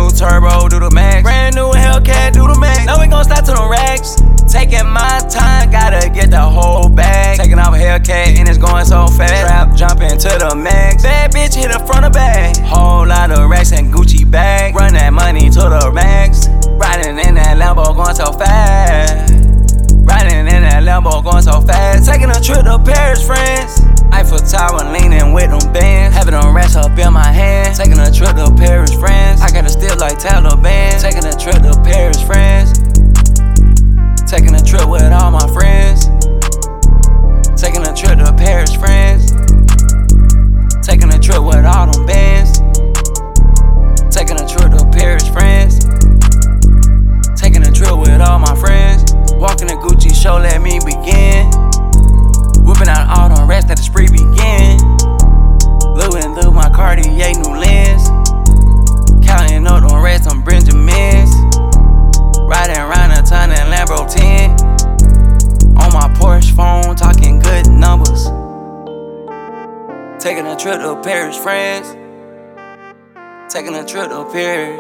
turbo, do the max. Brand new Hellcat, do the max. Now we gon' stop to the racks. Taking my time, gotta get the whole bag. Taking off a Hellcat and it's going so fast. Trap jumping to the max. Bad bitch hit the front of bag. Whole lot of racks and Gucci bag. Run that money to the max. Riding in that Lambo going so fast. Riding in that Lambo going so fast. Taking a trip to Paris, France. Eiffel Tower leaning with them bands. Having them racks up in my hand. Taking a trip to Paris, France. I gotta steal like Taliban. Taking a trip to Paris, France. Taking a trip with all my friends. Taking a trip to Paris, France. Taking a trip with all them bands. Taking a trip to Paris, France. Taking a trip with all my friends. Walking the Gucci show, let me begin. Whipping out all them racks, let the spree begin. Louis through my Cartier new lens. Counting up them racks, them Benjamins. Riding around a ton in Lambo 10. On my Porsche phone, talking good numbers. Taking a trip to Paris, France. Taking a trip to Paris.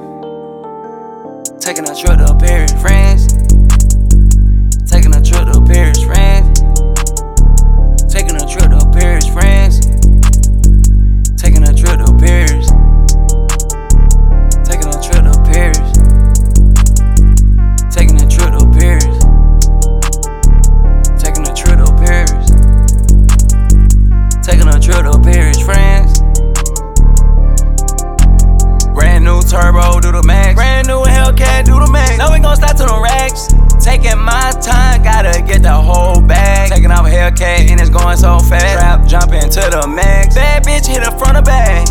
Taking a trip to Paris, France. Taking a trip to Paris, France. Taking a trip to Paris, France. Taking a trip to Paris. Taking a trip to Paris. Taking a trip to Paris. Taking a trip to Paris. Taking a trip to Paris, France. Brand new turbo, do the max. Brand new Hellcat, do the max. Now we gon' stop to the racks. Taking my time, gotta get the whole bag. Taking off a Hellcat and it's going so fast. Trap jumping to the max. Bad bitch hit the front of bag.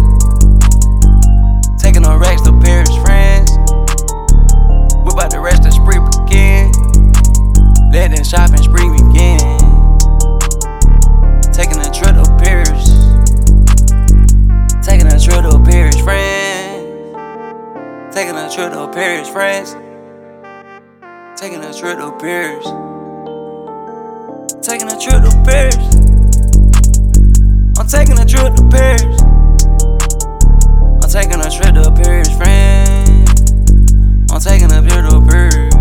Taking the racks to Paris, France. We bout the rest of spree begin. Let the shopping spree begin. Taking a trip to Paris. Taking a trip to Paris, France. Taking a trip to Paris, France. Taking a trip to Paris. Taking a trip to Paris. I'm taking a trip to Paris. I'm taking a trip to Paris, France. I'm taking a trip to Paris.